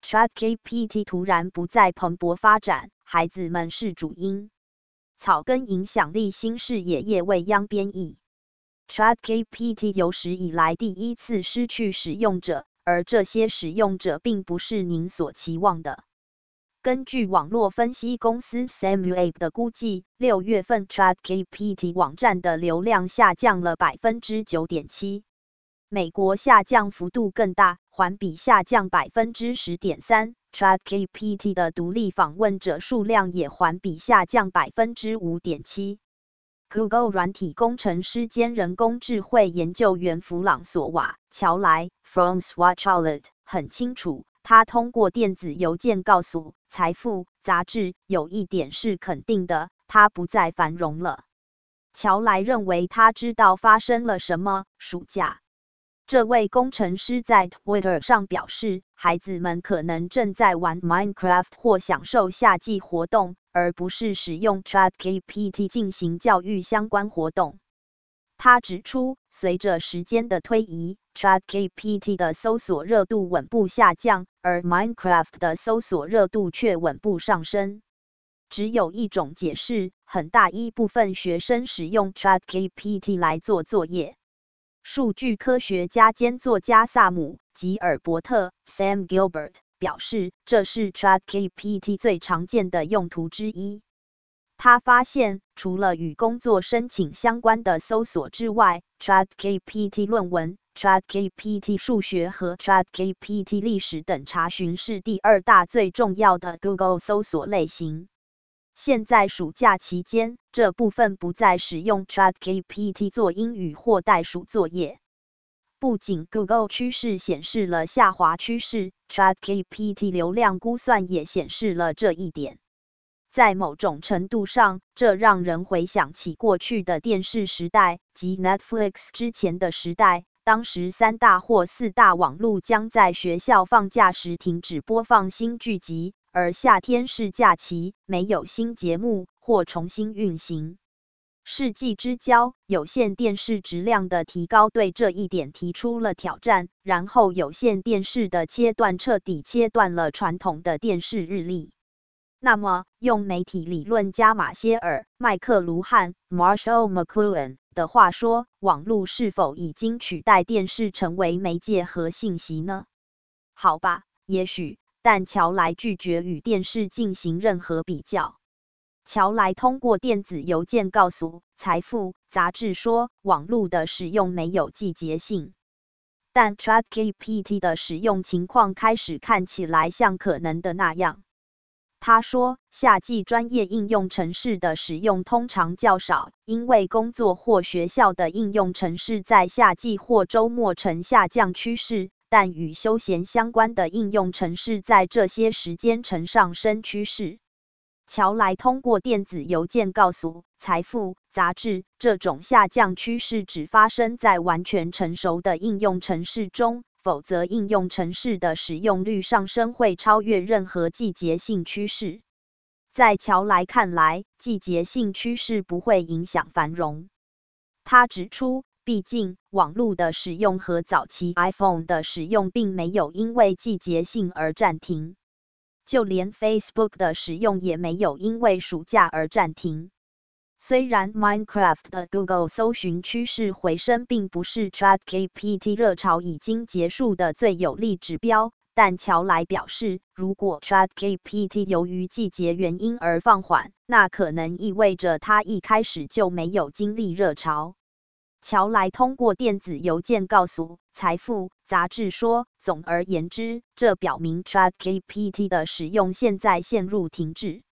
ChatGPT 突然不再蓬勃发展，孩子们是主因。草根影响力新视野叶未央编译。ChatGPT 有史以来第一次失去使用者，而这些使用者并不是您所期望的。根据网络分析公司 Samuape 的估计，6月份 ChatGPT 网站的流量下降了 9.7%。美国下降幅度更大，环比下降 10.3%。ChatGPT 的独立访问者数量也环比下降 5.7%。Google 软体工程师兼人工智慧研究员弗朗索瓦·乔莱 （François Charlet） 很清楚，他通过电子邮件告诉《财富》杂志，有一点是肯定的，它不再繁荣了。乔莱认为他知道发生了什么。暑假，这位工程师在 Twitter 上表示，孩子们可能正在玩 Minecraft 或享受夏季活动，而不是使用 ChatGPT 进行教育相关活动。他指出，随着时间的推移， ChatGPT 的搜索热度稳步下降，而 Minecraft 的搜索热度却稳步上升。只有一种解释，很大一部分学生使用 ChatGPT 来做作业。数据科学家兼作家萨姆·吉尔伯特 （Sam Gilbert） 表示，这是 ChatGPT 最常见的用途之一。他发现，除了与工作申请相关的搜索之外， ChatGPT 论文、ChatGPT 数学和 ChatGPT 历史等查询是第二大最重要的 Google 搜索类型。现在暑假期间，这部分不再使用 ChatGPT 做英语或代数作业。不仅 Google 趋势显示了下滑趋势， ChatGPT 流量估算也显示了这一点。在某种程度上，这让人回想起过去的电视时代及 Netflix 之前的时代，当时3大或4大网路将在学校放假时停止播放新剧集，而夏天是假期，没有新节目或重新运行。世纪之交，有线电视质量的提高对这一点提出了挑战，然后有线电视的切断彻底切断了传统的电视日历。那么，用媒体理论家马歇尔·麦克卢汉 （Marshall McLuhan） 的话说，网络是否已经取代电视成为媒介和信息呢？好吧，也许，但乔莱拒绝与电视进行任何比较。乔莱通过电子邮件告诉《财富》杂志说，网络的使用没有季节性。但 ChatGPT 的使用情况开始看起来像可能的那样。他说，夏季专业应用程式的使用通常较少，因为工作或学校的应用程式在夏季或周末呈下降趋势，但与休闲相关的应用程式在这些时间呈上升趋势。乔莱通过电子邮件告诉《财富》杂志，这种下降趋势只发生在完全成熟的应用程式中，否则应用程式的使用率上升会超越任何季节性趋势。在乔莱看来，季节性趋势不会影响繁荣。他指出，毕竟，网络的使用和早期 iPhone 的使用并没有因为季节性而暂停。就连 Facebook 的使用也没有因为暑假而暂停。虽然 Minecraft 的 Google 搜寻趋势回升并不是 ChatGPT 热潮已经结束的最有力指标，但乔莱表示，如果 ChatGPT 由于季节原因而放缓，那可能意味着它一开始就没有经历热潮。乔莱通过电子邮件告诉《财富》杂志说，总而言之，这表明 ChatGPT 的使用现在陷入停滞。